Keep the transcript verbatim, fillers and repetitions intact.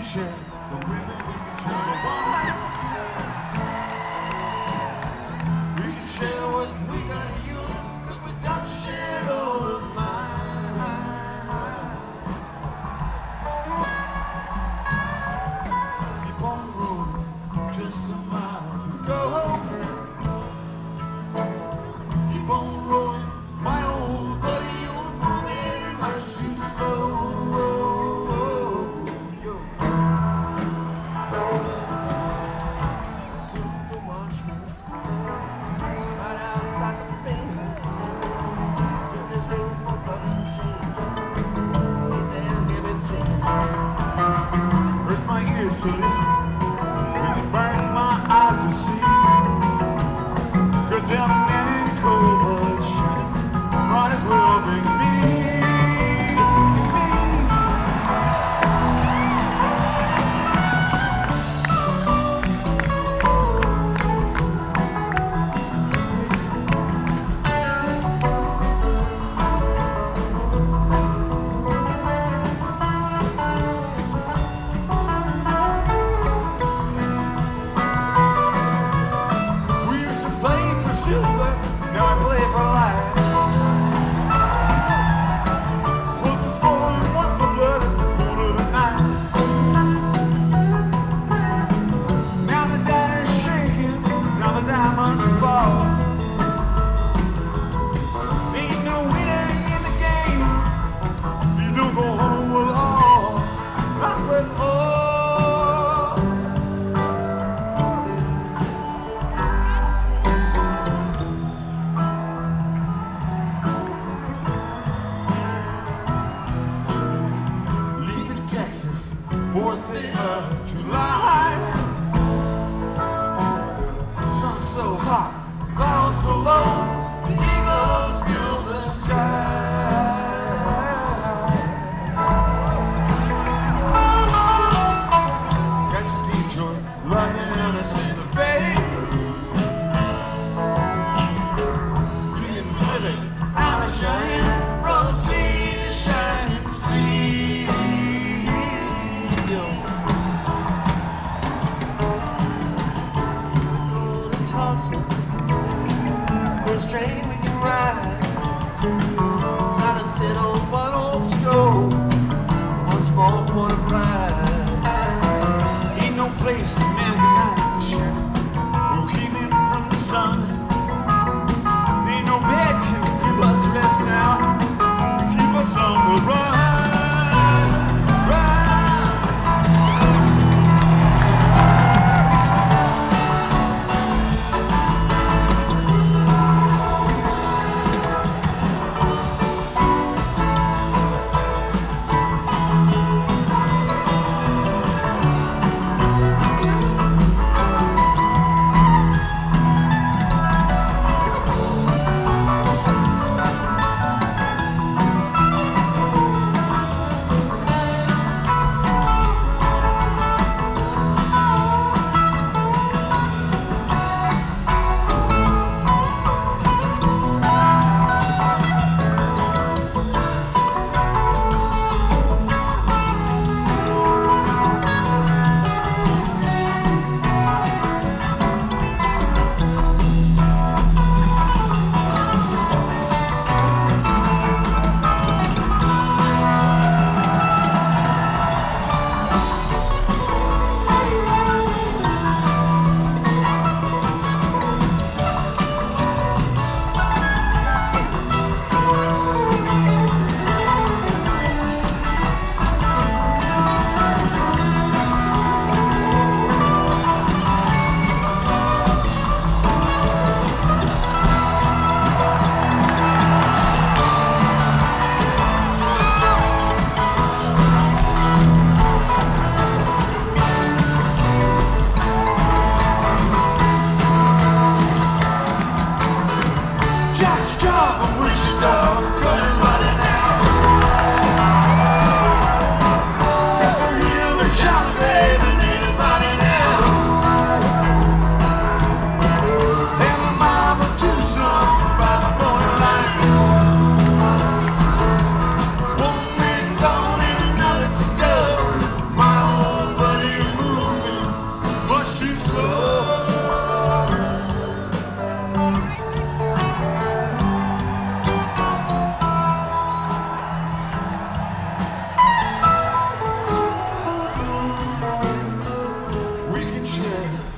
share the women, we can share the wine. We can share what we got you, cause we don't share all of mine. Keep on rolling, just a mile to go. Keep on rolling, my old buddy, you're moving mighty slow. Hurts my ears to listen, and it burns my eyes to see. Good damn men in cold blood shining, might as well be me. Now I play for life. Look, this boy wants for blood in the corner of the night. Now the die is shaking, now the diamonds fall. Ain't no winning in the game. You don't go home with all, not with all. Fourth of July, sun so hot, clouds so low, the eagles fill the sky. Catch the Detroit, London, and a Santa Fe. Union Pacific, I'm a shining from sea to shining sea. First train we can ride, gotta settle one old stove, one small point of pride. Ain't no place a man can hide, share will keep him from the sun. Ain't no bed can give us rest now, keep us on the run. yeah.